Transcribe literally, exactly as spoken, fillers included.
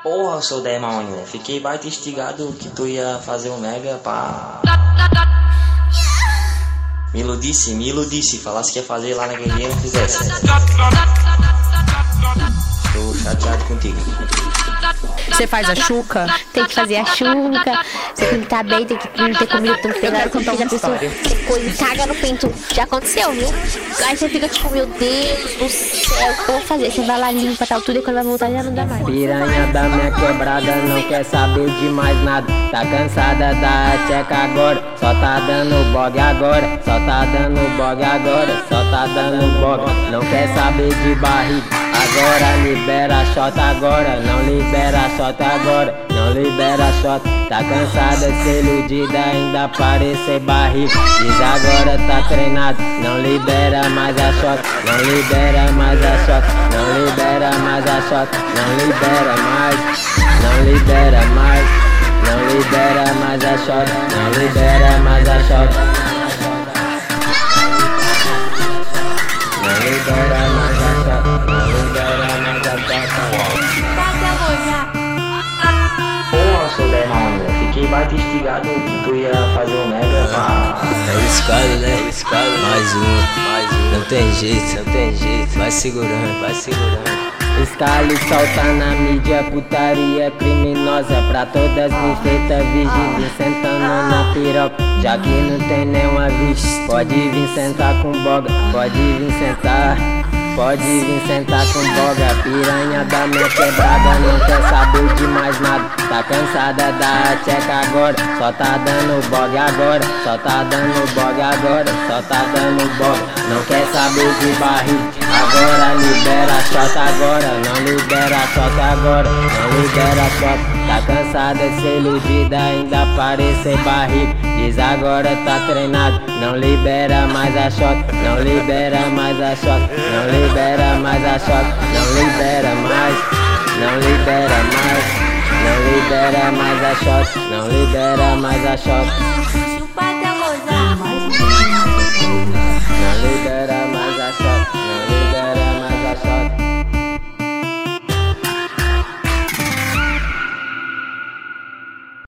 Porra, seu demônio, fiquei baita instigado que tu ia fazer um mega pra... Me iludisse, me iludisse, falasse que ia fazer lá na guerreira e não fizesse. Estou chateado contigo. Você faz a chuca? Tem que fazer a chuca. Você tem que estar bem, tem que não ter comido tanto pedaço. Você fez a pessoa ter coisa, caga no pinto. Já aconteceu, viu? Aí você fica tipo, meu Deus do céu, o que eu vou fazer? Você vai lá, limpa tal tudo e quando vai voltar já não dá mais. Piranha da minha quebrada não quer saber de mais nada. Tá cansada da tcheca agora, só tá dando bog agora. Só tá dando bog agora, só tá dando bog. Não quer saber de barriga. Agora libera a shot agora, não libera a shot agora, não libera a shot. Tá cansada de ser iludida, ainda parecer barriga. Diz agora tá treinado, não libera mais a shot, não libera mais a shot, não libera mais a shot, não libera mais, não libera mais, não libera mais a shot, não libera mais a shot, não libera mais a shot. Porra, seu demônio, fiquei baita instigado que tu ia fazer um mega pra... É escada, né? É escada. Mais um, mais um. Não tem jeito, não tem jeito. Vai segurando, vai segurando. Escala e solta na mídia, putaria criminosa. Pra todas infeitas, vigília, sentando na piroca. Já que não tem nenhuma vixe, pode vir sentar com boga. Pode vir sentar, pode vir sentar com boga. Piranha da minha quebrada não quer saber de mais nada. Tá cansada da tcheca agora, só tá dando bog agora. Só tá dando bog agora, só tá dando bog. Não quer saber de barriga. Agora libera a shot agora, não libera a shot agora, não libera a shot. Tá cansada de ser iludida, ainda parecer barriga. Diz agora tá treinado, não libera mais a shot, não libera mais a shot, não libera mais a shot, não libera mais, não libera mais, não libera mais a shot, não libera mais a shot, não libera